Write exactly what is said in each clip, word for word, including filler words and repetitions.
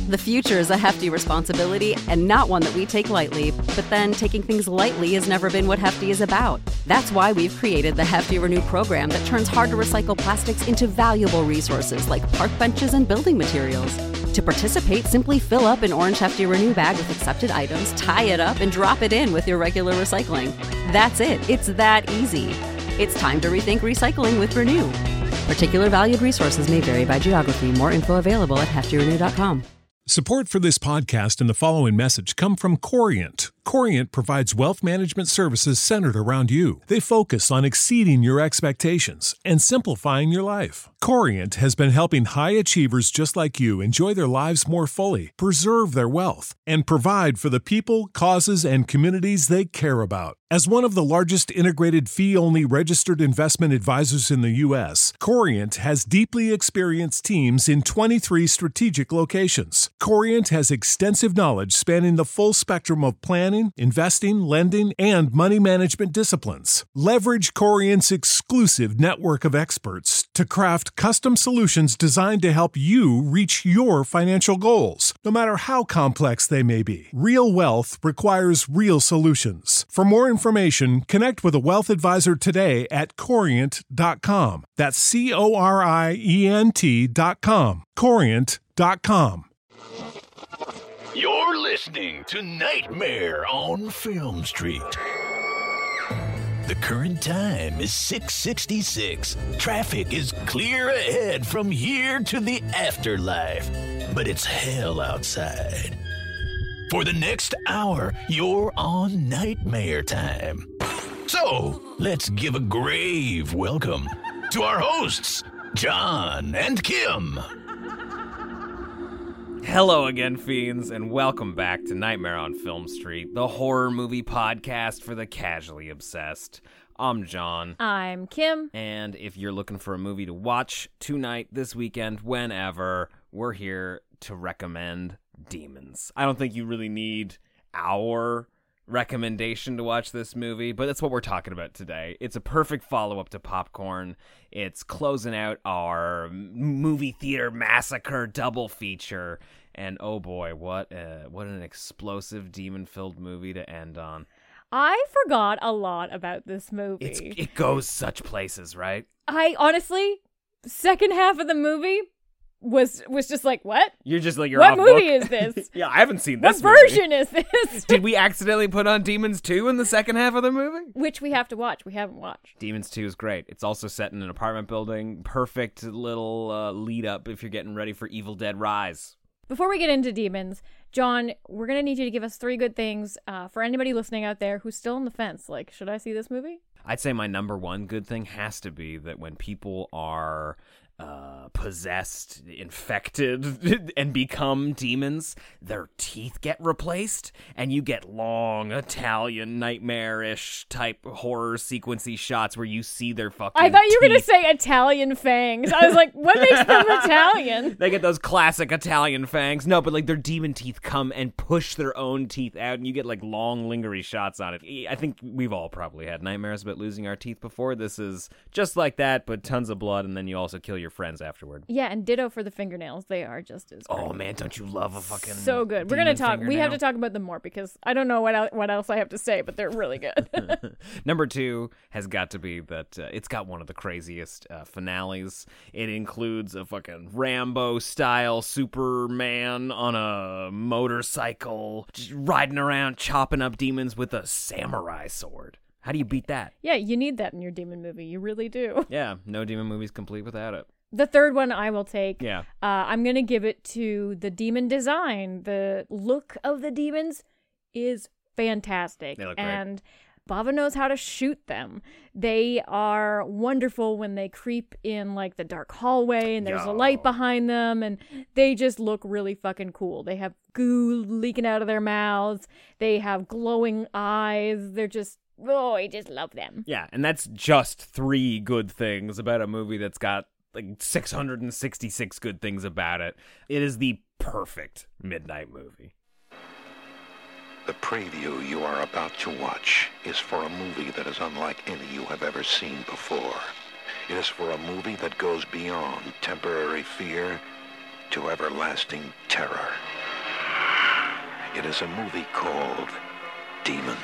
The future is a hefty responsibility and not one that we take lightly, but then taking things lightly has never been what Hefty is about. That's why we've created the Hefty Renew program that turns hard-to-recycle plastics into valuable resources like park benches and building materials. To participate, simply fill up an orange Hefty Renew bag with accepted items, tie it up, and drop it in with your regular recycling. That's it. It's that easy. It's time to rethink recycling with Renew. Particular valued resources may vary by geography. More info available at hefty renew dot com. Support for this podcast and the following message come from Corient. Corient provides wealth management services centered around you. They focus on exceeding your expectations and simplifying your life. Corient has been helping high achievers just like you enjoy their lives more fully, preserve their wealth, and provide for the people, causes, and communities they care about. As one of the largest integrated fee-only registered investment advisors in the U S, Corient has deeply experienced teams in twenty-three strategic locations. Corient has extensive knowledge spanning the full spectrum of planning, investing, lending, and money management disciplines. Leverage Corient's exclusive network of experts to craft custom solutions designed to help you reach your financial goals, no matter how complex they may be. Real wealth requires real solutions. For more information, connect with a wealth advisor today at corient dot com. That's C O R I E N T dot com. corient dot com. You're listening to Nightmare on Film Street. The current time is six sixty-six. Traffic is clear ahead from here to the afterlife, but it's hell outside. For the next hour, you're on Nightmare Time. So, let's give a grave welcome to our hosts, John and Kim. Hello again, fiends, and welcome back to Nightmare on Film Street, the horror movie podcast for the casually obsessed. I'm John. I'm Kim. And if you're looking for a movie to watch tonight, this weekend, whenever, we're here to recommend Demons. I don't think you really need our recommendation to watch this movie, but that's what we're talking about today. It's a perfect follow-up to Popcorn. It's closing out our movie theater massacre double feature, and oh boy, what a, what an explosive demon-filled movie to end on. I forgot a lot about this movie. It's, it goes such places, right? I honestly, second half of the movie was was just like, what? You're just like, you're what off movie book. is this? Yeah, I haven't seen what this What version movie. is this? Did we accidentally put on Demons two in the second half of the movie? Which we have to watch. We haven't watched. Demons two is great. It's also set in an apartment building. Perfect little uh, lead up if you're getting ready for Evil Dead Rise. Before we get into Demons, John, we're going to need you to give us three good things uh, for anybody listening out there who's still on the fence. Like, should I see this movie? I'd say my number one good thing has to be that when people are uh, possessed, infected, and become demons, their teeth get replaced, and you get long Italian nightmare-ish type horror sequency shots where you see their fucking I thought you were going to teeth. say Italian fangs. I was like, what makes them Italian? They get those classic Italian fangs. No, but like their demon teeth come and push their own teeth out, and you get like long, lingering shots on it. I think we've all probably had nightmares about losing our teeth before. This is just like that, but tons of blood, and then you also kill your friends afterward. Yeah, and ditto for the fingernails. They are just as great. Oh man, don't you love a fucking so good. We're gonna talk. fingernail? We have to talk about them more because I don't know what el- what else I have to say, but they're really good. Number two has got to be that uh, it's got one of the craziest uh, finales. It includes a fucking Rambo-style Superman on a motorcycle, just riding around chopping up demons with a samurai sword. How do you beat that? Yeah, you need that in your demon movie. You really do. Yeah, no demon movie's complete without it. The third one I will take. Yeah. Uh, I'm going to give it to the demon design. The look of the demons is fantastic. They look great. And Bava knows how to shoot them. They are wonderful when they creep in like the dark hallway and there's Yo. a light behind them, and they just look really fucking cool. They have goo leaking out of their mouths. They have glowing eyes. They're just, oh, I just love them. Yeah, and that's just three good things about a movie that's got like six hundred sixty-six good things about it. It is the perfect midnight movie. The preview you are about to watch is for a movie that is unlike any you have ever seen before. It is for a movie that goes beyond temporary fear to everlasting terror. It is a movie called Demons.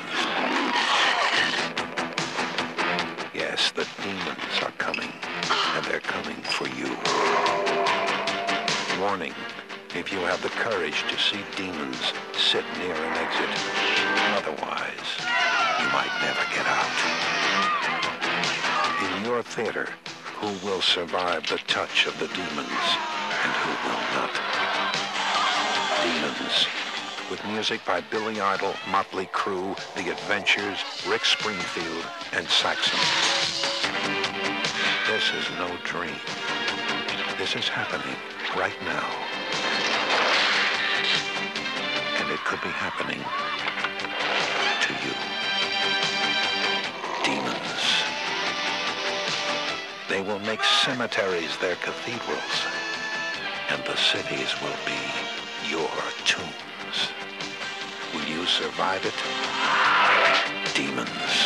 Yes, the demons are coming, and they're coming for you. Warning, if you have the courage to see demons, sit near an exit. Otherwise, you might never get out. In your theater, who will survive the touch of the demons, and who will not? Demons. With music by Billy Idol, Motley Crue, The Adventures, Rick Springfield, and Saxon. This is no dream. This is happening right now. And it could be happening to you. Demons. They will make cemeteries their cathedrals, and the cities will be your tombs. Will you survive it? Demons.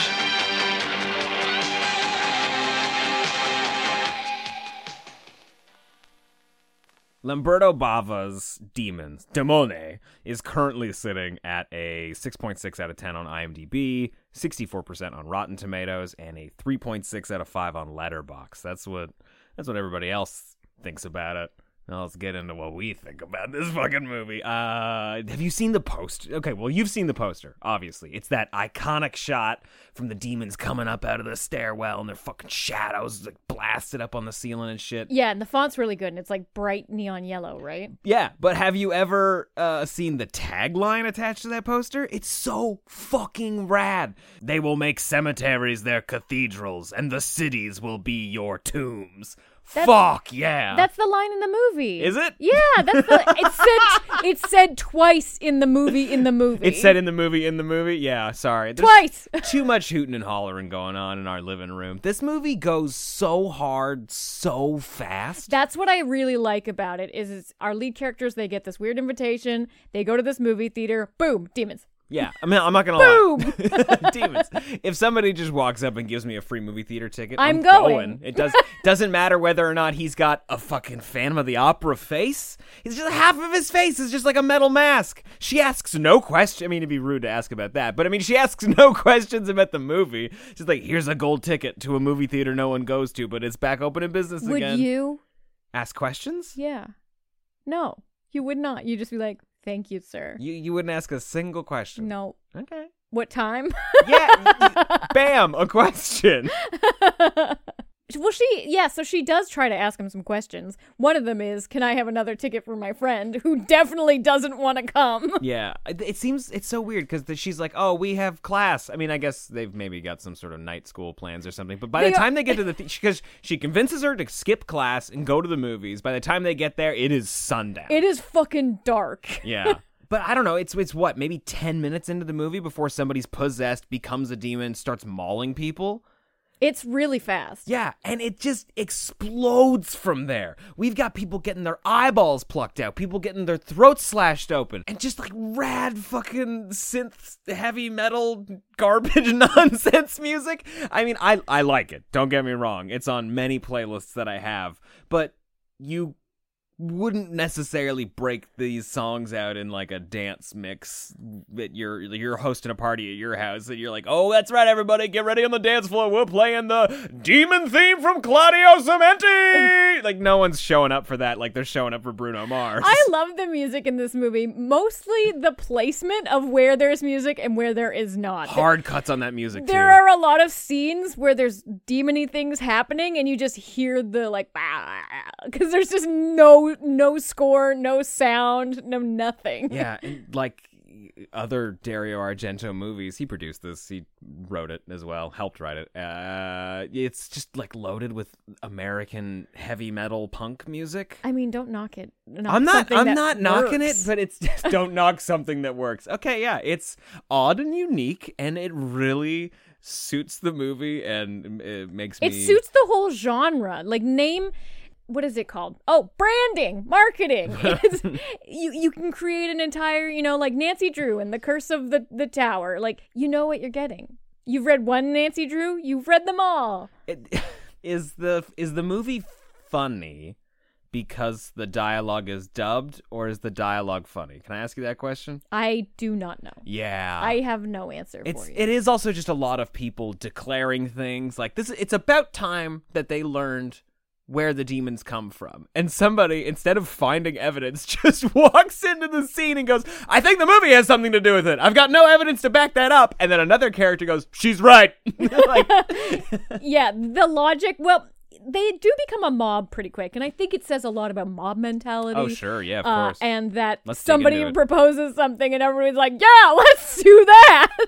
Lamberto Bava's Demons, Demone, is currently sitting at a six point six out of ten on IMDb, sixty-four percent on Rotten Tomatoes, and a three point six out of five on Letterboxd. That's what that's what everybody else thinks about it. Now let's get into what we think about this fucking movie. Uh, have you seen the poster? Okay, well, you've seen the poster, obviously. It's that iconic shot from the demons coming up out of the stairwell and their fucking shadows like blasted up on the ceiling and shit. Yeah, and the font's really good, and it's like bright neon yellow, right? Yeah, but have you ever uh, seen the tagline attached to that poster? It's so fucking rad. They will make cemeteries their cathedrals, and the cities will be your tombs. That's, Fuck yeah! That's the line in the movie. Is it? Yeah, that's the. It said. It's said twice in the movie. In the movie. It's said in the movie. In the movie. Yeah. Sorry. There's Twice. Too much hooting and hollering going on in our living room. This movie goes so hard, so fast. That's what I really like about it. Is it's our lead characters. They get this weird invitation. They go to this movie theater. Boom, demons. Yeah, I mean, I'm not gonna Boom! lie. Demons. If somebody just walks up and gives me a free movie theater ticket, I'm, I'm going. going. It does doesn't matter whether or not he's got a fucking Phantom of the Opera face. He's just half of his face is just like a metal mask. She asks no question. I mean, it'd be rude to ask about that, but I mean, she asks no questions about the movie. She's like, "Here's a gold ticket to a movie theater no one goes to, but it's back open in business Would again." Would you ask questions? Yeah. No, you would not. You'd just be like, "Thank you, sir." You you wouldn't ask a single question. No. Okay. What time? Yeah. Bam, a question. Well, she, yeah, so she does try to ask him some questions. One of them is, can I have another ticket for my friend who definitely doesn't want to come? Yeah. It, it seems, it's so weird because she's like, oh, we have class. I mean, I guess they've maybe got some sort of night school plans or something. But by They the are- time they get to the, because she convinces her to skip class and go to the movies. By the time they get there, it is sundown. It is fucking dark. Yeah. But I don't know, it's it's what, maybe ten minutes into the movie before somebody's possessed, becomes a demon, starts mauling people? It's really fast. Yeah, and it just explodes from there. We've got people getting their eyeballs plucked out, people getting their throats slashed open, and just like rad fucking synth heavy metal garbage nonsense music. I mean, I, I like it, don't get me wrong. It's on many playlists that I have, but you wouldn't necessarily break these songs out in like a dance mix that you're you're hosting a party at your house and you're like, oh, that's right, everybody, get ready on the dance floor, we're playing the demon theme from Claudio Cementi. Like, no one's showing up for that like they're showing up for Bruno Mars. I love the music in this movie, mostly the placement of where there's music and where there is not. Hard cuts on that music too. There are a lot of scenes where there's demony things happening and you just hear the like, because there's just no no score, no sound, no nothing. Yeah, and like other Dario Argento movies, he produced this, he wrote it as well, helped write it. Uh, it's just like loaded with American heavy metal punk music. I mean, don't knock it. Knock I'm not. I'm that not knocking it, works. but it's just don't knock something that works. Okay, yeah, it's odd and unique, and it really suits the movie, and it makes me. It suits the whole genre. Like, name. What is it called? Oh, branding, marketing. It's, you you can create an entire, you know, like Nancy Drew and The Curse of the, the Tower. Like, you know what you're getting. You've read one Nancy Drew, you've read them all. It, is the is the movie funny? because the dialogue is dubbed, or is the dialogue funny? Can I ask you that question? I do not know. Yeah. I have no answer It's for you. it is also just a lot of people declaring things like this. It's about time that they learned where the demons come from. And somebody, instead of finding evidence, just walks into the scene and goes, I think the movie has something to do with it. I've got no evidence to back that up. And then another character goes, she's right. Like, Yeah, the logic, well, they do become a mob pretty quick, and I think it says a lot about mob mentality. oh, sure. Yeah, of Uh, course. and that Let's dig somebody into it. proposes something and everybody's like, yeah, let's do that.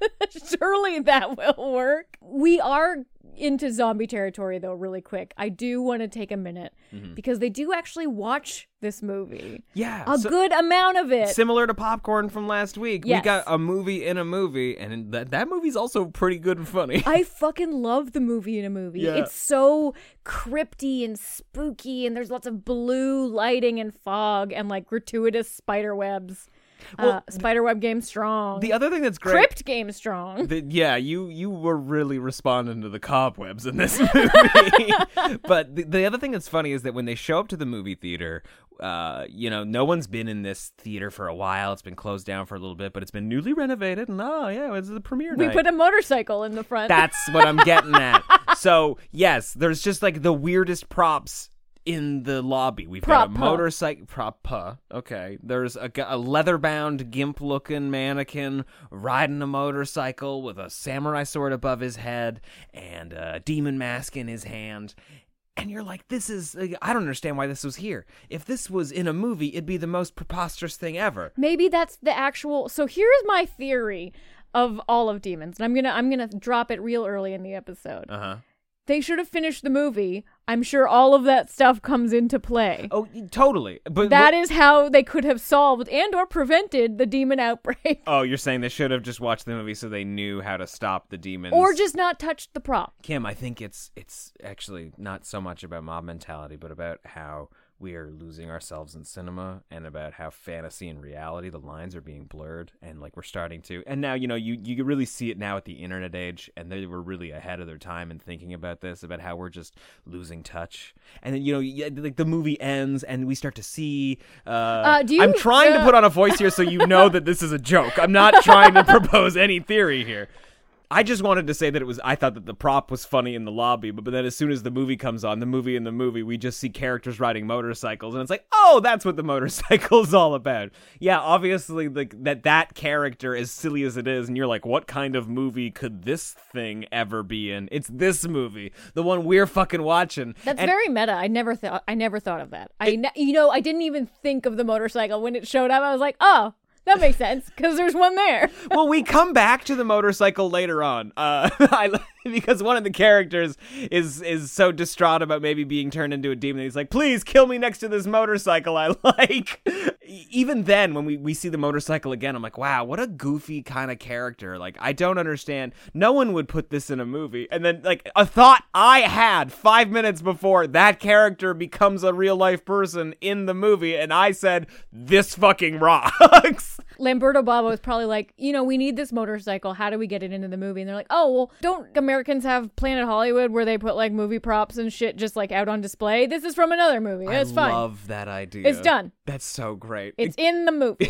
Surely that will work. We are into zombie territory, though, really quick. I do want to take a minute Mm-hmm. because they do actually watch this movie. yeah. A so- good amount of it. Similar to Popcorn from last week. Yes. We got a movie in a movie, and that, that movie's also pretty good and funny. I fucking love the movie in a movie. Yeah. It's so crypty and spooky, and there's lots of blue lighting and fog and like gratuitous spider webs. uh, Well, Spiderweb Game Strong. The other thing that's great... Crypt Game Strong. The, yeah, you you were really responding to the cobwebs in this movie. But the, the other thing that's funny is that when they show up to the movie theater, uh, you know, no one's been in this theater for a while. It's been closed down for a little bit, but it's been newly renovated. And oh, yeah, it's the premiere We night. put a motorcycle in the front. That's what I'm getting at. So, yes, there's just like the weirdest props in the lobby. We've got a Prop-pa. motorcycle prop pa. Okay. There's a, gu- a leather-bound gimp-looking mannequin riding a motorcycle with a samurai sword above his head and a demon mask in his hand. And you're like, this is... like, I don't understand why this was here. If this was in a movie, it'd be the most preposterous thing ever. Maybe that's the actual. So here's my theory of all of Demons, and I'm gonna I'm gonna drop it real early in the episode. Uh-huh. They should have finished the movie. I'm sure all of that stuff comes into play. Oh, totally. But That is how they could have solved and or prevented the demon outbreak. Oh, you're saying they should have just watched the movie so they knew how to stop the demons. Or just not touched the prop. Kim, I think it's it's actually not so much about mob mentality, but about how we are losing ourselves in cinema and about how fantasy and reality, the lines are being blurred, and like we're starting to. And now, you know, you, you really see it now at the internet age, and they were really ahead of their time in thinking about this, about how we're just losing touch. And then, you know, yeah, like the movie ends and we start to see... Uh, Uh, do you- I'm trying to uh, put on a voice here so you know that this is a joke. I'm not trying to propose any theory here. I just wanted to say that it was, I thought that the prop was funny in the lobby, but, but then as soon as the movie comes on, the movie in the movie, we just see characters riding motorcycles, and it's like, oh, that's what the motorcycle's all about. Yeah, obviously, like that that character, as silly as it is, and you're like, what kind of movie could this thing ever be in? It's this movie, the one we're fucking watching. That's And- very meta. I never thought I never thought of that. I ne- you know, I didn't even think of the motorcycle when it showed up. I was like, "Oh, that makes sense because there's one there." Well, we come back to the motorcycle later on, uh, I, because one of the characters is is so distraught about maybe being turned into a demon that he's like, please kill me next to this motorcycle I like. Even then, when we, we see the motorcycle again, I'm like, wow, what a goofy kind of character. Like, I don't understand. No one would put this in a movie. And then, like, a thought I had five minutes before that character becomes a real-life person in the movie, and I said, this fucking rocks. Lamberto Bava was probably like, you know, we need this motorcycle. How do we get it into the movie? And they're like, oh, well, don't Americans have Planet Hollywood where they put like movie props and shit just like out on display? This is from another movie. It's I fine. love that idea. It's done. That's so great. It's in the movie.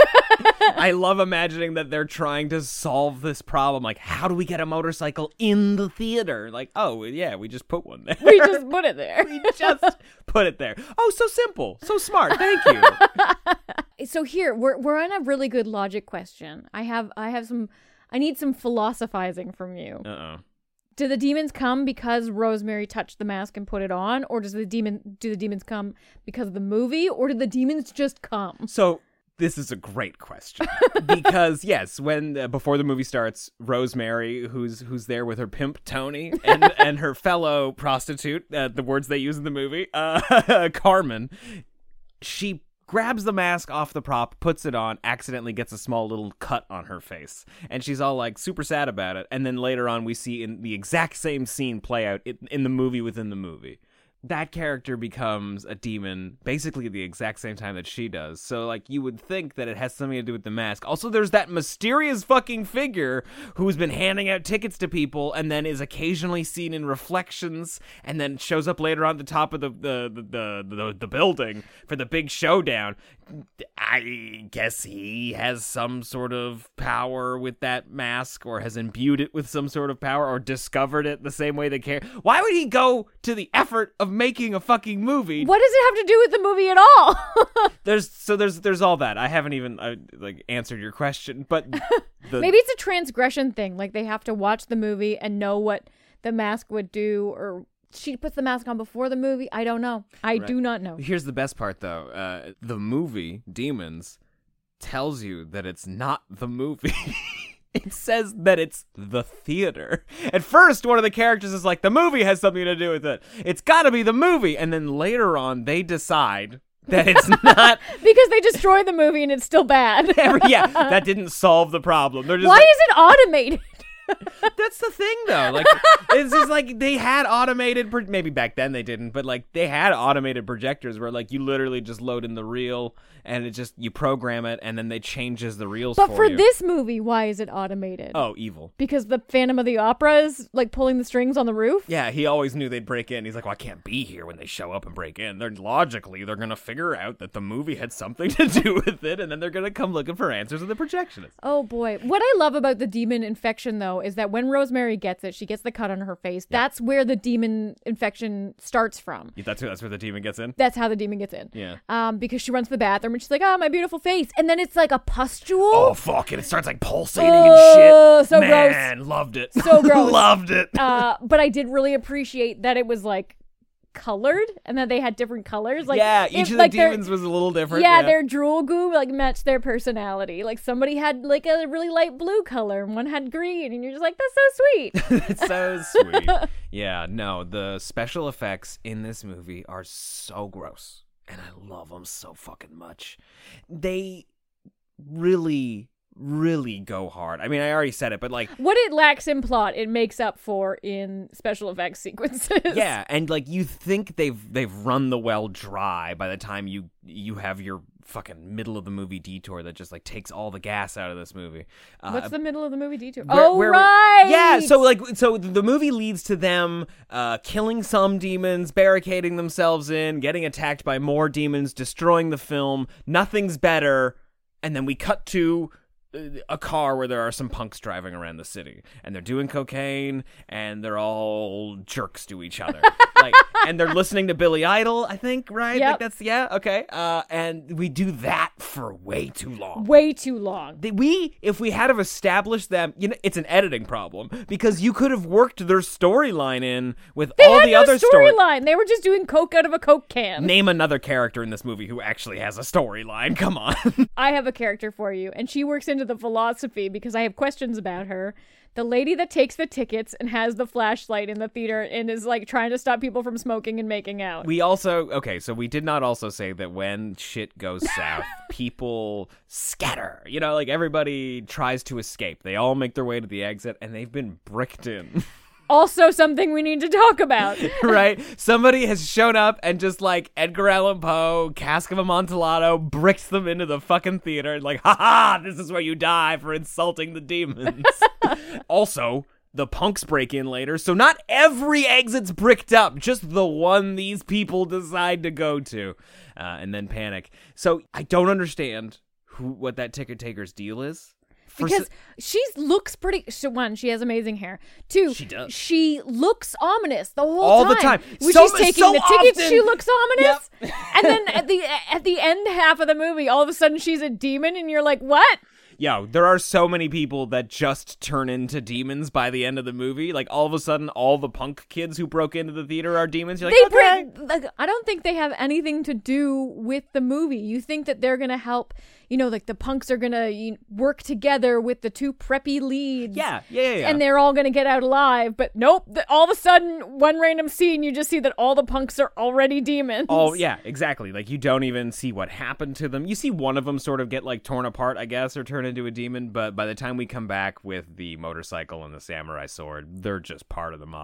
I love imagining that they're trying to solve this problem. Like, how do we get a motorcycle in the theater? Like, oh, yeah, we just put one there. We just put it there. We just put it there. Oh, so simple. So smart. Thank you. So here we're we're on a really good logic question. I have I have some I need some philosophizing from you. Uh-oh. Do the demons come because Rosemary touched the mask and put it on, or does the demon do the demons come because of the movie, or do the demons just come? So this is a great question because yes, when uh, before the movie starts, Rosemary, who's who's there with her pimp Tony and and her fellow prostitute, uh, the words they use in the movie, uh, Carmen, she grabs the mask off the prop, puts it on, accidentally gets a small little cut on her face, and she's all like super sad about it. And then later on, we see in the exact same scene play out in, in the movie within the movie. that character becomes a demon basically at the exact same time that she does. So, like, you would think that it has something to do with the mask. Also, there's that mysterious fucking figure who's been handing out tickets to people and then is occasionally seen in reflections and then shows up later on the top of the the the, the, the, the building for the big showdown. I guess he has some sort of power with that mask, or has imbued it with some sort of power, or discovered it the same way they care. Why would he go to the effort of making a fucking movie? What does it have to do with the movie at all? there's so there's there's all that. I haven't even uh, like answered your question, but the, maybe it's a transgression thing. Like they have to watch the movie and know what the mask would do, or she puts the mask on before the movie. I don't know. I Right. do not know. Here's the best part, though. Uh, the movie, Demons, tells you that it's not the movie. It says that it's the theater. At first, one of the characters is like, the movie has something to do with it. It's got to be the movie. And then later on, they decide that it's not. Because they destroy the movie and it's still bad. Yeah, that didn't solve the problem. They're just Why like, is it automated? That's the thing, though. Like, it's just like they had automated. Pro- maybe back then they didn't, but like they had automated projectors where like you literally just load in the reel and it just you program it and then they changes the reels. But for, for you. this movie, why is it automated? oh, evil. Because the Phantom of the Opera is like pulling the strings on the roof? Yeah, he always knew they'd break in. He's like, well, I can't be here when they show up and break in. They're logically they're gonna figure out that the movie had something to do with it, and then they're gonna come looking for answers with the projectionist. Oh boy. What I love about the demon infection though is that when Rosemary gets it, she gets the cut on her face. Yeah. That's where the demon infection starts from. That's that's where the demon gets in. That's how the demon gets in. Yeah. Um, because she runs to the bathroom and she's like, oh, my beautiful face. And then it's like a pustule. Oh fuck! And it starts like pulsating Oh, and shit. so gross. Man, loved it. So gross. Loved it. Uh, but I did really appreciate that it was like colored and that they had different colors. Like yeah, if, each of the like, their- demons was a little different. Yeah, Yeah, their drool goo like matched their personality. Like somebody had like a really light blue color and one had green, and you're just like, that's so sweet. It's so sweet. Yeah, no, the special effects in this movie are so gross, and I love them so fucking much. They really, really go hard. I mean, I already said it, but like, What it lacks in plot, it makes up for in special effects sequences. yeah, and like you think they've they've run the well dry by the time you you have your fucking middle of the movie detour that just like takes all the gas out of this movie. Uh, What's the middle of the movie detour? Where- oh, where- right. Yeah, so like so the movie leads to them uh, killing some demons, barricading themselves in, getting attacked by more demons, destroying the film. Nothing's better, and then we cut to a car where there are some punks driving around the city, and they're doing cocaine, and they're all jerks to each other. Like, and they're listening to Billy Idol, I think, right? Yep. Like that's yeah, okay. Uh, and we do that for way too long. Way too long. They- We, if we had have established them, you know, it's an editing problem because you could have worked their storyline in with They all had the no other story. storyline. They were just doing coke out of a coke can. Name another character in this movie who actually has a storyline. Come on. I have a character for you, and she works into the philosophy because I have questions about her. The lady that takes the tickets and has the flashlight in the theater and is like trying to stop people from smoking and making out. We also, okay, so we did not also say that when shit goes south, people scatter. You know, like everybody tries to escape. They all make their way to the exit, and they've been bricked in. Also something we need to talk about. Right? Somebody has shown up and just like Edgar Allan Poe, Cask of Amontillado, bricks them into the fucking theater and like, ha ha, this is where you die for insulting the demons. Also, the punks break in later, so not every exit's bricked up, just the one these people decide to go to, uh, and then panic. So I don't understand who what that ticket taker's deal is. For Because s- she looks pretty. So one, she has amazing hair. Two, She does. She looks ominous the whole All time. the time. When So- she's taking so the tickets, often. she looks ominous. Yep. And then at the at the end half of the movie, all of a sudden she's a demon, and you're like, what? Yo, there are so many people that just turn into demons by the end of the movie. Like, all of a sudden, all the punk kids who broke into the theater are demons. You're like, They okay. bring, like, I don't think they have anything to do with the movie. You think that they're gonna help, you know, like the punks are gonna you, work together with the two preppy leads. Yeah, yeah, yeah, yeah. And they're all gonna get out alive. But nope, th- all of a sudden, one random scene, you just see that all the punks are already demons. Oh, yeah, exactly. Like, you don't even see what happened to them. You see one of them sort of get, like, torn apart, I guess, or turn into a demon, but by the time we come back with the motorcycle and the samurai sword, they're just part of the mob.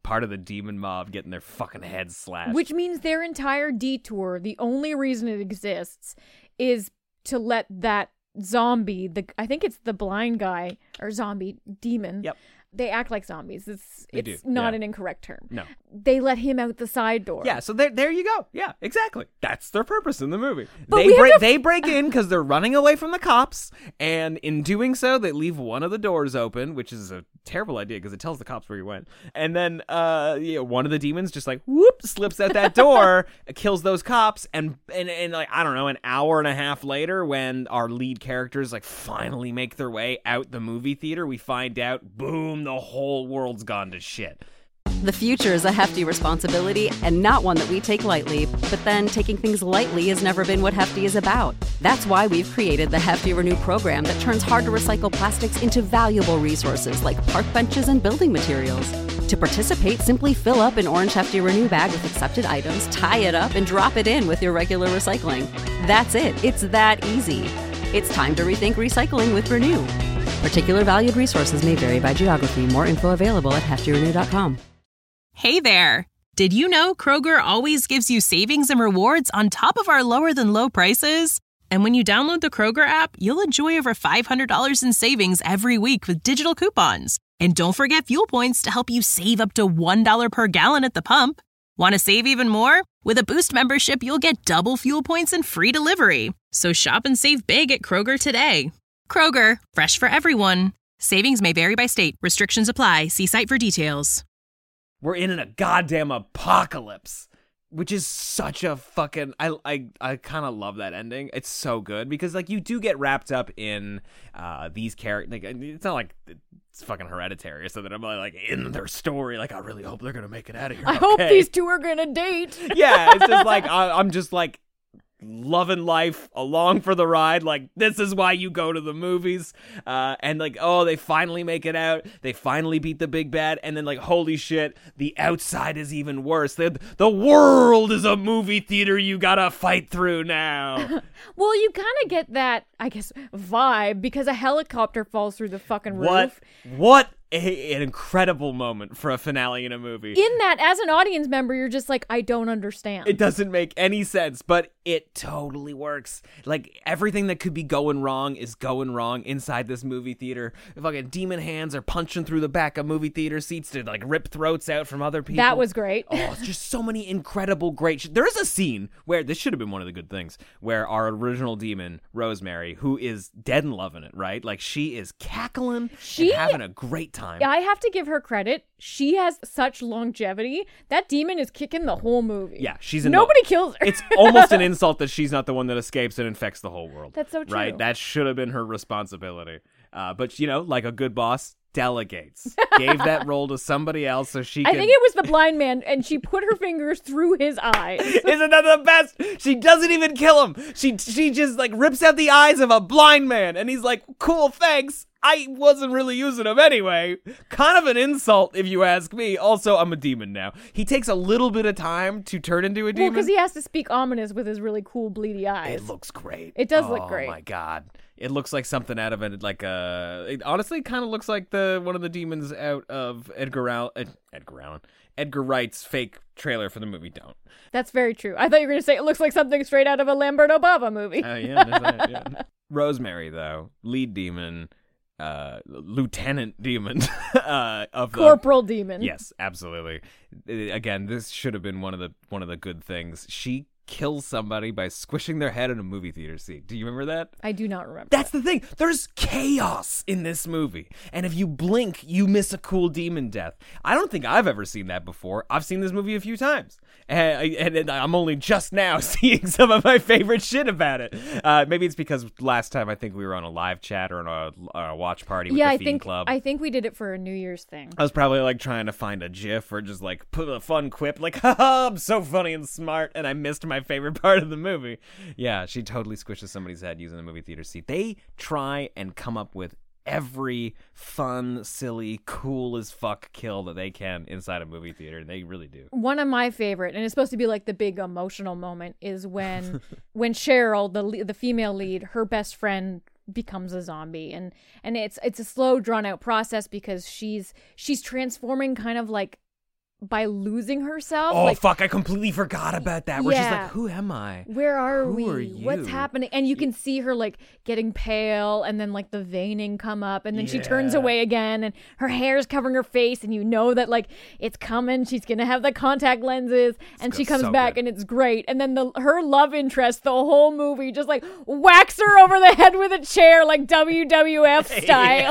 part of the demon mob getting their fucking heads slashed. Which means their entire detour, the only reason it exists is to let that zombie, the I think it's the blind guy or zombie demon. Yep. They act like zombies. It's They it's do, not yeah. an incorrect term. No. They let him out the side door. Yeah, so there, there you go. Yeah, exactly. That's their purpose in the movie. But they we have break, to- they break in because they're running away from the cops, and in doing so, they leave one of the doors open, which is a terrible idea because it tells the cops where you went. And then, uh, you know, one of the demons just like whoop slips out that door, kills those cops, and and and like I don't know, an hour and a half later, when our lead characters like finally make their way out the movie theater, we find out, boom, the whole world's gone to shit. The future is a hefty responsibility and not one that we take lightly, but then taking things lightly has never been what Hefty is about. That's why we've created the Hefty Renew program that turns hard to recycle plastics into valuable resources like park benches and building materials. To participate, simply fill up an orange Hefty Renew bag with accepted items, tie it up, and drop it in with your regular recycling. That's it. It's that easy. It's time to rethink recycling with Renew. Particular valued resources may vary by geography. More info available at hefty renew dot com. Hey there! Did you know Kroger always gives you savings and rewards on top of our lower-than-low prices? And when you download the Kroger app, you'll enjoy over five hundred dollars in savings every week with digital coupons. And don't forget fuel points to help you save up to one dollar per gallon at the pump. Want to save even more? With a Boost membership, you'll get double fuel points and free delivery. So shop and save big at Kroger today. Kroger, fresh for everyone. Savings may vary by state. Restrictions apply. See site for details. We're in a goddamn apocalypse, which is such a fucking I I I kind of love that ending. It's so good because like you do get wrapped up in uh these characters. Like, it's not like it's fucking Hereditary or something. I'm like in their story. Like I really hope they're gonna make it out of here. I okay. hope these two are gonna date. Yeah, it's just like I, I'm just like loving life, along for the ride. Like, this is why you go to the movies. Uh, and like, oh, they finally make it out. They finally beat the big bad. And then like, holy shit, the outside is even worse. The, the world is a movie theater you gotta fight through now. Well, you kind of get that, I guess, vibe because a helicopter falls through the fucking roof. What? What? A, an incredible moment for a finale in a movie. In that, as an audience member, you're just like, I don't understand. It doesn't make any sense, but it totally works. Like, everything that could be going wrong is going wrong inside this movie theater. Fucking demon hands are punching through the back of movie theater seats to, like, rip throats out from other people. That was great. Oh, it's just so many incredible, great... Sh- there is a scene where, this should have been one of the good things, where our original demon, Rosemary, who is dead and loving it, right? Like, she is cackling She- and having a great time. I have to give her credit. She has such longevity. That demon is kicking the whole movie. Yeah, she's in Nobody the, kills her. It's almost an insult that she's not the one that escapes and infects the whole world. That's so true. Right? That should have been her responsibility. Uh, but, you know, like a good boss, delegates. Gave that role to somebody else so she I could... think it was the blind man, and she put her fingers through his eyes. Isn't that the best? She doesn't even kill him. She she just like rips out the eyes of a blind man, and he's like, cool, thanks. I wasn't really using him anyway. Kind of an insult, if you ask me. Also, I'm a demon now. He takes a little bit of time to turn into a Well, demon. because he has to speak ominous with his really cool bleedy eyes. It looks great. It does oh, look great. Oh my god. It looks like something out of it, like a. It honestly kind of looks like the one of the demons out of Edgar Allan, Ed, Edgar Allan, Edgar Wright's fake trailer for the movie Don't. That's very true. I thought you were going to say it looks like something straight out of a Lamberto Bava movie. Oh uh, yeah, there's that, yeah. Rosemary though, lead demon, uh, lieutenant demon, uh, of the, Corporal demon. Yes, absolutely. Again, this should have been one of the one of the good things. She kills somebody by squishing their head in a movie theater seat. Do you remember that? I do not remember. That's the thing. There's chaos in this movie. And if you blink, you miss a cool demon death. I don't think I've ever seen that before. I've seen this movie a few times. And, I, and I'm only just now seeing some of my favorite shit about it. Uh, maybe it's because last time I think we were on a live chat or on a, a watch party with yeah, the I Fiend think, Club. I think we did it for a New Year's thing. I was probably like trying to find a gif or just like put a fun quip like, haha, I'm so funny and smart, and I missed my favorite part of the movie. Yeah, she totally squishes somebody's head using the movie theater seat. They try and come up with every fun, silly, cool as fuck kill that they can inside a movie theater. They really do. One of my favorite, and it's supposed to be like the big emotional moment, is when when Cheryl, the le- the female lead, her best friend becomes a zombie, and and it's it's a slow, drawn out process because she's she's transforming kind of like by losing herself. Oh, like, fuck, I completely forgot about that. Where she's Yeah. like, who am I? Where are Who we? are you? What's happening? And you can see her like getting pale and then like the veining come up and then she turns Yeah. away again and her hair's covering her face and you know that like it's coming. She's going to have the contact lenses and she comes so back good. and it's great. And then the her love interest the whole movie just like whacks her over the head with a chair like W W F style.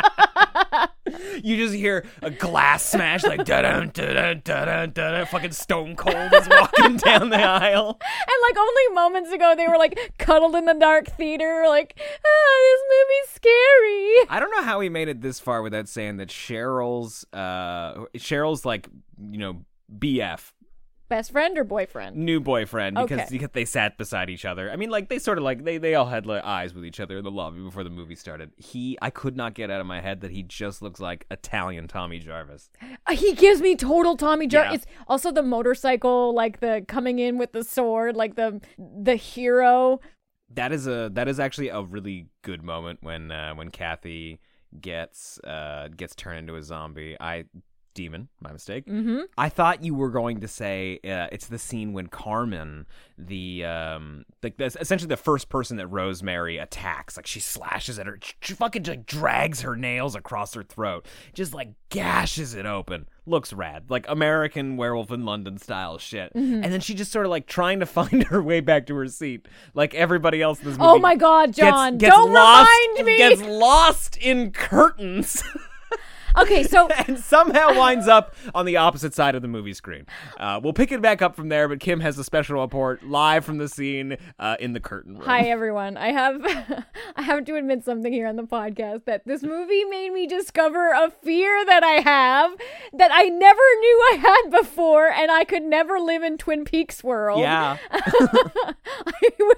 You just hear a glass smash like da-dun, da-dun, da-dun, da-dun. Fucking Stone Cold is walking down the aisle. And like only moments ago they were like cuddled in the dark theater like, ah, this movie's scary. I don't know how he made it this far without saying that Cheryl's uh Cheryl's like, you know, B F, Best friend or boyfriend? new boyfriend, because, Okay. because they sat beside each other. I mean, like they sort of like they, they all had like, eyes with each other in the lobby before the movie started. He I could not get out of my head that he just looks like Italian Tommy Jarvis. Uh, He gives me total Tommy Jar. Yeah. It's also the motorcycle, like the coming in with the sword, like the the hero. That is a that is actually a really good moment when uh, when Kathy gets uh gets turned into a zombie. I demon, my mistake. Mm-hmm. I thought you were going to say uh, it's the scene when Carmen, the um, like that's essentially the first person that Rosemary attacks. Like she slashes at her, she fucking like drags her nails across her throat, just like gashes it open. Looks rad, like American Werewolf in London style shit. Mm-hmm. And then she just sort of like trying to find her way back to her seat, like everybody else in this movie. Oh my God, John! Gets, gets Don't lost, remind me. Gets lost in curtains. Okay, so And somehow winds up on the opposite side of the movie screen. Uh, we'll pick it back up from there, but Kim has a special report live from the scene uh, in the curtain room. hi everyone. I have I have to admit something here on the podcast that this movie made me discover a fear that I have that I never knew I had before, and I could never live in Twin Peaks world. Yeah. I would...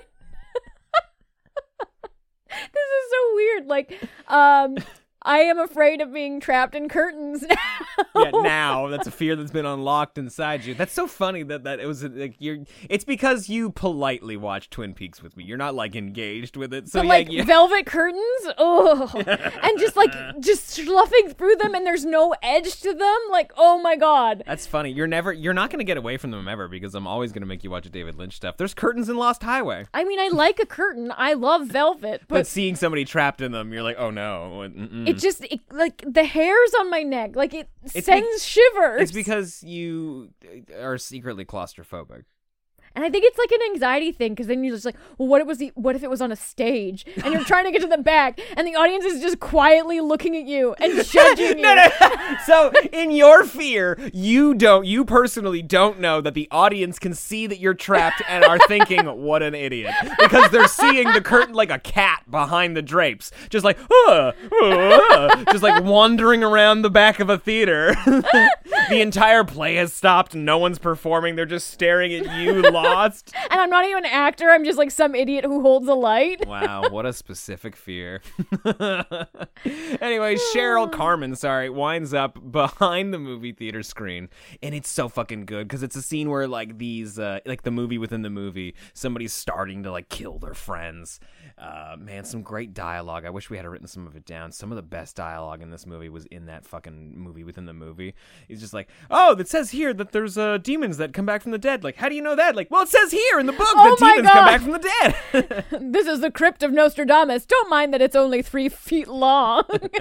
This is so weird. Like, um, I am afraid of being trapped in curtains now. Yeah, now that's a fear that's been unlocked inside you. That's so funny that, that it was like you're. It's because you politely watch Twin Peaks with me. You're not like engaged with it. So But yeah, like yeah. velvet curtains, oh, and just like just sloughing through them, and there's no edge to them. Like, oh my God. That's funny. You're never. You're not going to get away from them ever because I'm always going to make you watch a David Lynch stuff. There's curtains in Lost Highway, I mean, I like a curtain. I love velvet, but, but seeing somebody trapped in them, you're like, oh no. Mm-mm. it just it, like the hairs on my neck, like it It's sends be- shivers. It's because you are secretly claustrophobic. And I think it's like an anxiety thing, because then you're just like, well, what it was the, what if it was on a stage and you're trying to get to the back and the audience is just quietly looking at you and judging you. No, no. So in your fear, you don't, you personally don't know that the audience can see that you're trapped and are thinking, what an idiot. Because they're seeing the curtain like a cat behind the drapes. Just like, uh, uh, just like wandering around the back of a theater. The entire play has stopped. No one's performing. They're just staring at you lost. And I'm not even an actor. I'm just like some idiot who holds a light. Wow, what a specific fear. Anyway, Cheryl Carmen, sorry, winds up behind the movie theater screen, and it's so fucking good because it's a scene where like these, uh, like the movie within the movie, somebody's starting to like kill their friends. Uh, man, some great dialogue. I wish we had written some of it down. Some of the best dialogue in this movie was in that fucking movie within the movie. It's just like, oh, it says here that there's uh, demons that come back from the dead. Like, how do you know that? Like, well, it says here in the book Oh that my demons come God. back from the dead. This is the crypt of Nostradamus. Don't mind that it's only three feet long.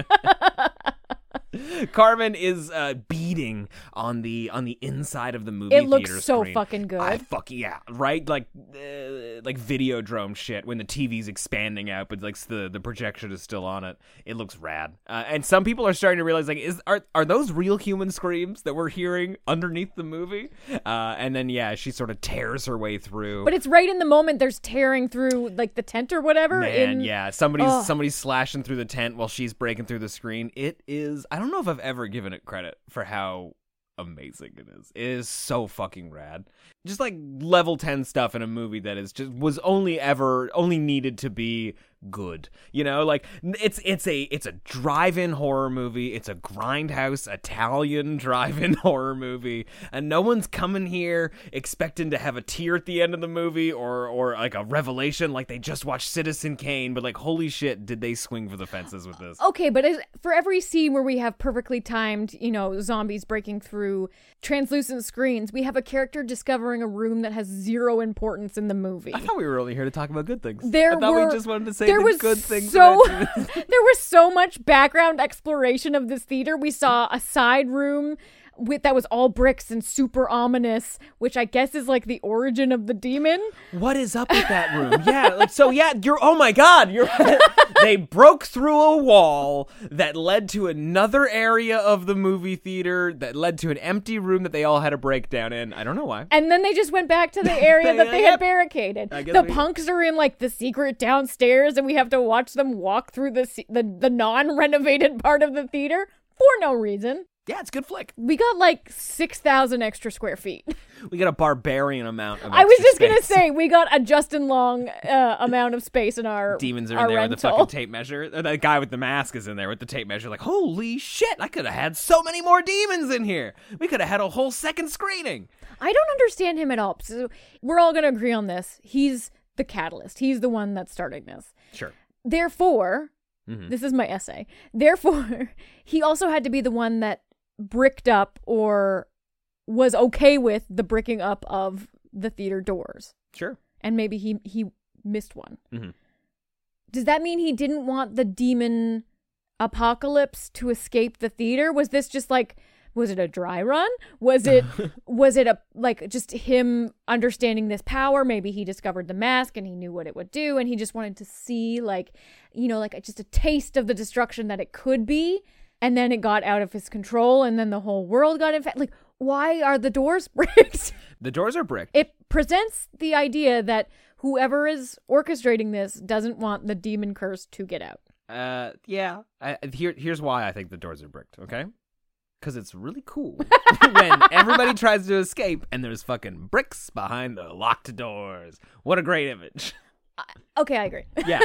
Carmen is uh, beating on the on the inside of the movie It looks theater so screen. fucking good. I fuck yeah, right? Like uh, like Videodrome shit when the T V's expanding out, but like the the projection is still on it. It looks rad. Uh, and some people are starting to realize like, is are are those real human screams that we're hearing underneath the movie? Uh, and then yeah, she sort of tears her way through. But it's right in the moment there's tearing through like the tent or whatever. Man, in... yeah, somebody's Ugh. somebody's slashing through the tent while she's breaking through the screen. It is. I don't know if I've ever given it credit for how amazing it is. It is so fucking rad. just like level ten stuff in a movie that is just was only ever only needed to be good. You know, like it's it's a it's a drive-in horror movie. It's a grindhouse Italian drive-in horror movie, and no one's coming here expecting to have a tear at the end of the movie or or like a revelation like they just watched Citizen Kane, but like holy shit, did they swing for the fences with this? Okay, but as, for every scene where we have perfectly timed, you know, zombies breaking through translucent screens, we have a character discovering a room that has zero importance in the movie. I thought we were only here to talk about good things. There I thought were, we just wanted to say there the was good things. So, about there was so much background exploration of this theater. We saw a side room with that was all bricks and super ominous, which I guess is like the origin of the demon. What is up with that room? Yeah, like so. Yeah, you're. Oh my God, you're. They broke through a wall that led to another area of the movie theater that led to an empty room that they all had a breakdown in. I don't know why. And then they just went back to the area that they had barricaded. The we... punks are in like the secret downstairs, and we have to watch them walk through the the, the non-renovated part of the theater for no reason. Yeah, it's a good flick. We got like six thousand extra square feet. We got a barbarian amount of I was just space. going to say, we got a Justin Long uh, amount of space in our Demons are our in there rental. with the fucking tape measure. That guy with the mask is in there with the tape measure. Like, holy shit, I could have had so many more demons in here. We could have had a whole second screening. I don't understand him at all. So we're all going to agree on this. He's the catalyst. He's the one that's starting this. Sure. Therefore, mm-hmm. this is my essay. Therefore, he also had to be the one that bricked up or was okay with the bricking up of the theater doors. Sure. And maybe he he missed one. Mm-hmm. Does that mean he didn't want the demon apocalypse to escape the theater? Was this just like, was it a dry run? Was it was it a like just him understanding this power? Maybe he discovered the mask and he knew what it would do, and he just wanted to see like, you know, like a, just a taste of the destruction that it could be. And then it got out of his control, and then the whole world got infected. Like, why are the doors bricked? The doors are bricked. It presents the idea that whoever is orchestrating this doesn't want the demon curse to get out. Uh, yeah. I, here, here's why I think the doors are bricked, okay? Because it's really cool when everybody tries to escape, and there's fucking bricks behind the locked doors. What a great image. Uh, okay, I agree. Yeah.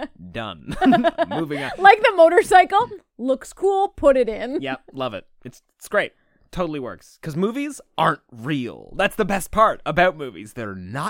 Done. Moving on. Like the motorcycle. Looks cool. Put it in. Yep. Love it. It's it's great. Totally works. Because movies aren't real. That's the best part about movies. They're not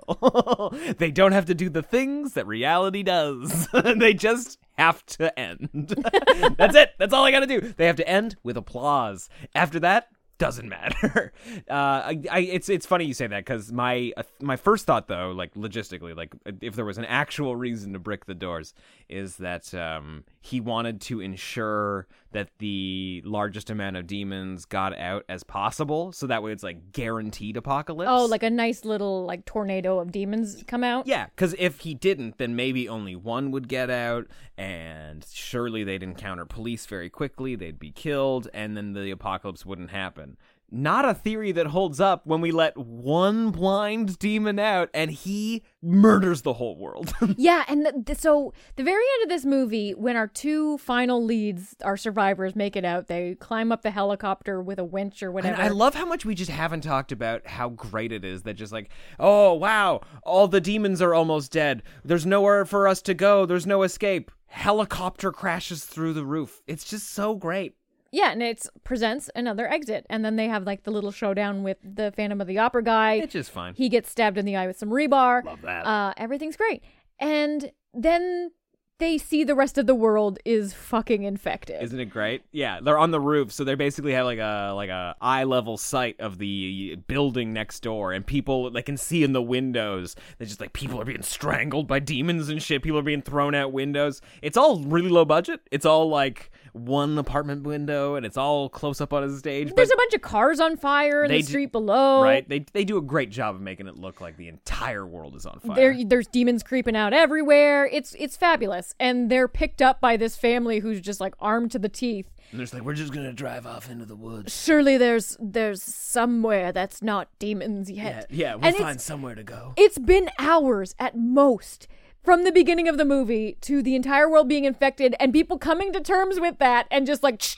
real. They don't have to do the things that reality does. They just have to end. That's it. That's all I got to do. They have to end with applause. After that, doesn't matter. Uh, I, I, it's it's funny you say that because my uh, my first thought though, like logistically, like if there was an actual reason to brick the doors, is that um, he wanted to ensure that the largest amount of demons got out as possible, so that way it's like guaranteed apocalypse. Oh, like a nice little like tornado of demons come out. Yeah, because if he didn't, then maybe only one would get out, and surely they'd encounter police very quickly. They'd be killed, and then the apocalypse wouldn't happen. Not a theory that holds up when we let one blind demon out and he murders the whole world. Yeah, and the, the, so the very end of this movie, when our two final leads, our survivors, make it out, they climb up the helicopter with a winch or whatever. And I love how much we just haven't talked about how great it is that just like, oh, wow, all the demons are almost dead. There's nowhere for us to go. There's no escape. Helicopter crashes through the roof. It's just so great. Yeah, and it presents another exit. And then they have like the little showdown with the Phantom of the Opera guy. It's just fine. He gets stabbed in the eye with some rebar. Love that. Uh, everything's great. And then they see the rest of the world is fucking infected. Isn't it great? Yeah, they're on the roof, so they basically have like a like a eye level sight of the building next door, and people they can see in the windows. They're just like people are being strangled by demons and shit. People are being thrown out windows. It's all really low budget. It's all like one apartment window, and it's all close up on a stage. There's but a bunch of cars on fire in the do, street below. Right? They they do a great job of making it look like the entire world is on fire. There, there's demons creeping out everywhere. It's it's fabulous. And they're picked up by this family who's just like armed to the teeth. And there's like, we're just gonna drive off into the woods. Surely there's there's somewhere that's not demons yet. Yeah, yeah we'll and find somewhere to go. It's been hours at most from the beginning of the movie to the entire world being infected and people coming to terms with that and just like, shh, shh,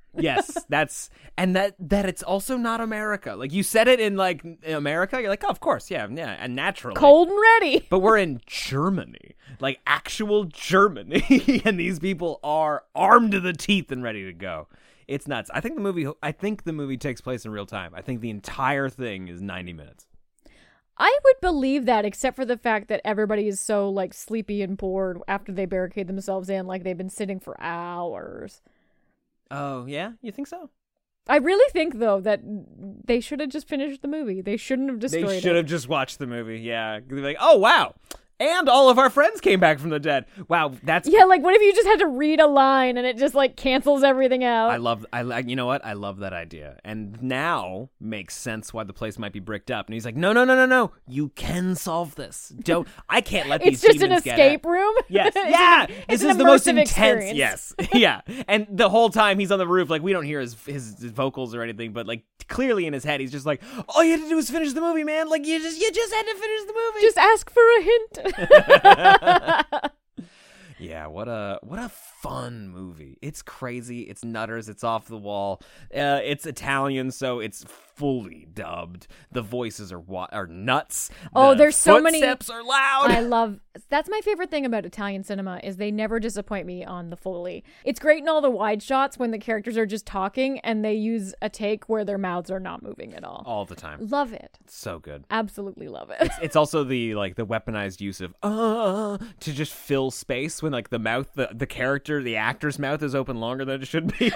Yes, that's and that that it's also not America. Like you said it in like in America, you're like, oh, of course, yeah, yeah, and naturally, Cold and ready. But we're in Germany, like actual Germany, and these people are armed to the teeth and ready to go. It's nuts. I think the movie. I think the movie takes place in real time. I think the entire thing is ninety minutes. I would believe that, except for the fact that everybody is so like sleepy and bored after they barricade themselves in, like they've been sitting for hours. Oh, yeah? You think so? I really think, though, that they should have just finished the movie. They shouldn't have destroyed it. They should have just watched the movie, yeah. They're like, oh, wow. And all of our friends came back from the dead. Wow, that's... Yeah, like, what if you just had to read a line and it just, like, cancels everything out? I love... I like. You know what? I love that idea. And now makes sense why the place might be bricked up. And he's like, no, no, no, no, no. You can solve this. Don't... I can't let these It's just an demons get escape out. room? Yes. It's Yeah. an- this it's an is the most immersive intense... experience. Yes. Yeah. And the whole time he's on the roof, like, we don't hear his, his vocals or anything, but, like, clearly in his head, he's just like, all you had to do was finish the movie, man. Like, you just, you just had to finish the movie. Just ask for a hint. Yeah, what a what a fun movie. It's crazy, it's nutters, it's off the wall. Uh, it's Italian, so it's fully dubbed. The voices are wa- are nuts. Oh, The there's so many- footsteps are loud. I love... That's my favorite thing about Italian cinema is they never disappoint me on the Foley. It's great in all the wide shots when the characters are just talking and they use a take where their mouths are not moving at all. All the time. Love it. It's so good. Absolutely love it. It's, it's also the like the weaponized use of uh to just fill space when like the mouth the, the character the actor's mouth is open longer than it should be.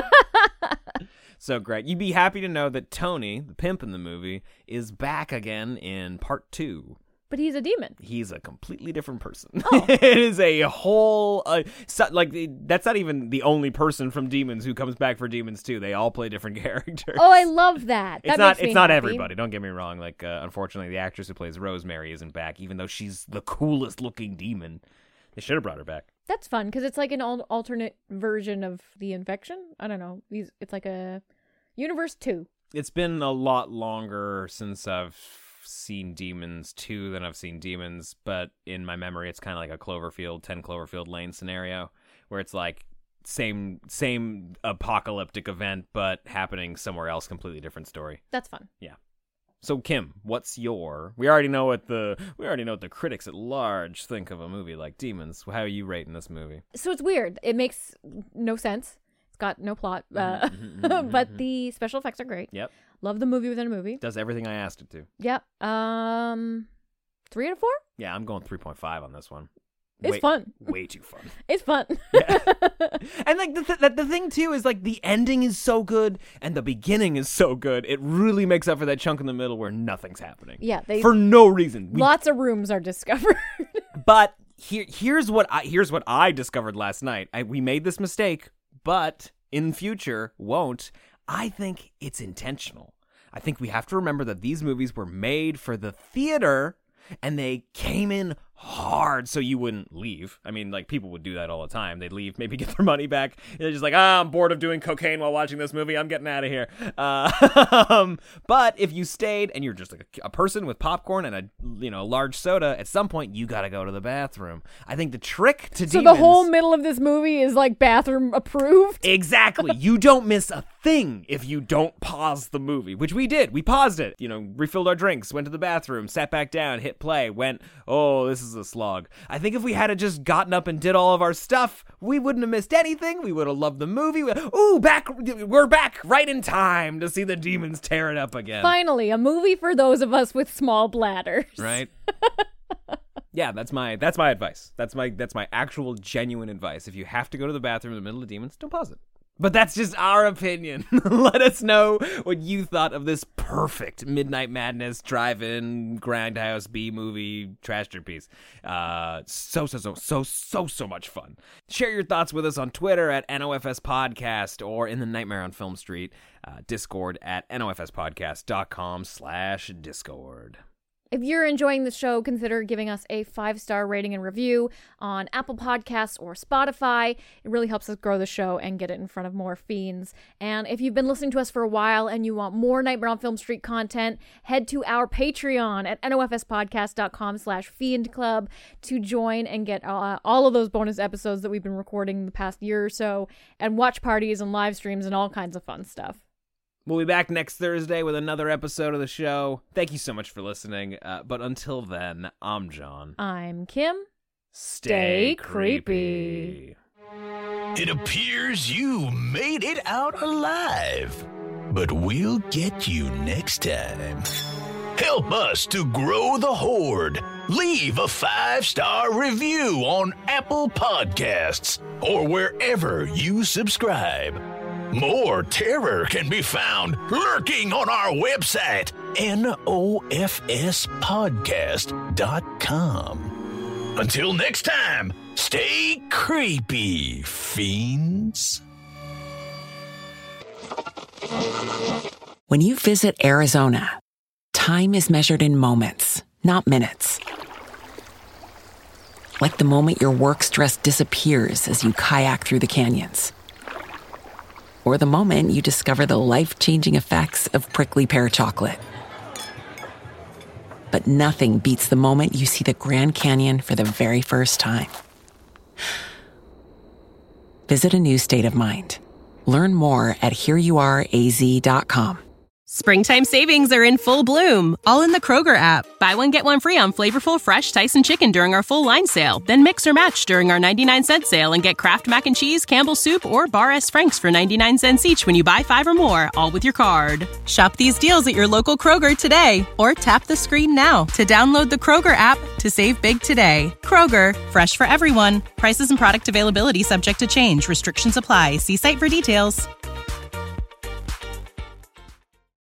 So great. You'd be happy to know that Tony, the pimp in the movie, is back again in part two. But he's a demon. He's a completely different person. Oh. It is a whole uh, so, like that's not even the only person from Demons who comes back for Demons two. They all play different characters. Oh, I love that. It's that not. makes me It's not happy. everybody. Don't get me wrong. Like, uh, unfortunately, the actress who plays Rosemary isn't back, even though she's the coolest looking demon. They should have brought her back. That's fun because it's like an al- alternate version of the infection. I don't know. These. It's like a universe two. It's been a lot longer since I've seen Demons two than I've seen Demons, but in my memory, it's kind of like a Cloverfield, ten Cloverfield Lane scenario, where it's like same same apocalyptic event, but happening somewhere else, completely different story. That's fun. Yeah. So Kim, what's your? We already know what the we already know what the critics at large think of a movie like Demons. How are you rating this movie? So it's weird. It makes no sense. It's got no plot, uh, but the special effects are great. Yep. Love the movie within a movie. Does everything I asked it to. Yep. Um, three out of four. Yeah, I'm going three point five on this one. It's way, fun. Way too fun. It's fun. Yeah. And like the, th- the thing too is like the ending is so good and the beginning is so good. It really makes up for that chunk in the middle where nothing's happening. Yeah, they for no reason. We, lots of rooms are discovered. but here, here's what I here's what I discovered last night. I, we made this mistake, but in future won't. I think it's intentional. I think we have to remember that these movies were made for the theater and they came in hard so you wouldn't leave. I mean, like, people would do that all the time. They'd leave, maybe get their money back. They're just like, ah, I'm bored of doing cocaine while watching this movie. I'm getting out of here. Uh, but if you stayed and you're just like a, a person with popcorn and a, you know, large soda, at some point you got to go to the bathroom. I think the trick to So Demons... the whole middle of this movie is like bathroom approved? Exactly. You don't miss a thing if you don't pause the movie, which we did. We paused it, you know, refilled our drinks, went to the bathroom, sat back down, hit play, went, oh, this is a slog. I think if we had just gotten up and did all of our stuff, we wouldn't have missed anything. We would have loved the movie. Ooh, back, we're back right in time to see the Demons tear it up again. Finally, a movie for those of us with small bladders. Right? Yeah, that's my that's my advice. That's my that's my actual genuine advice. If you have to go to the bathroom in the middle of Demons, don't pause it. But that's just our opinion. Let us know what you thought of this perfect Midnight Madness drive-in grindhouse B-movie trashterpiece. Uh, so, so, so, so, so, so much fun. Share your thoughts with us on Twitter at N O F S Podcast or in the Nightmare on Film Street uh, Discord at N O F S podcast dot com slash Discord. If you're enjoying the show, consider giving us a five-star rating and review on Apple Podcasts or Spotify. It really helps us grow the show and get it in front of more fiends. And if you've been listening to us for a while and you want more Nightmare on Film Street content, head to our Patreon at nofspodcast.com slash fiend club to join and get uh, all of those bonus episodes that we've been recording the past year or so, and watch parties and live streams and all kinds of fun stuff. We'll be back next Thursday with another episode of the show. Thank you so much for listening. Uh, but until then, I'm John. I'm Kim. Stay, Stay creepy. It appears you made it out alive, but we'll get you next time. Help us to grow the horde. Leave a five-star review on Apple Podcasts or wherever you subscribe. More terror can be found lurking on our website, N O F S podcast dot com. Until next time, stay creepy, fiends. When you visit Arizona, time is measured in moments, not minutes. Like the moment your work stress disappears as you kayak through the canyons. Or the moment you discover the life-changing effects of prickly pear chocolate. But nothing beats the moment you see the Grand Canyon for the very first time. Visit a new state of mind. Learn more at here you are a z dot com. Springtime savings are in full bloom, all in the Kroger app. Buy one, get one free on flavorful, fresh Tyson chicken during our full line sale. Then mix or match during our ninety-nine cent sale and get Kraft Mac and Cheese, Campbell's Soup, or Bar S. Frank's for ninety-nine cents each when you buy five or more, all with your card. Shop these deals at your local Kroger today, or tap the screen now to download the Kroger app to save big today. Kroger, fresh for everyone. Prices and product availability subject to change. Restrictions apply. See site for details.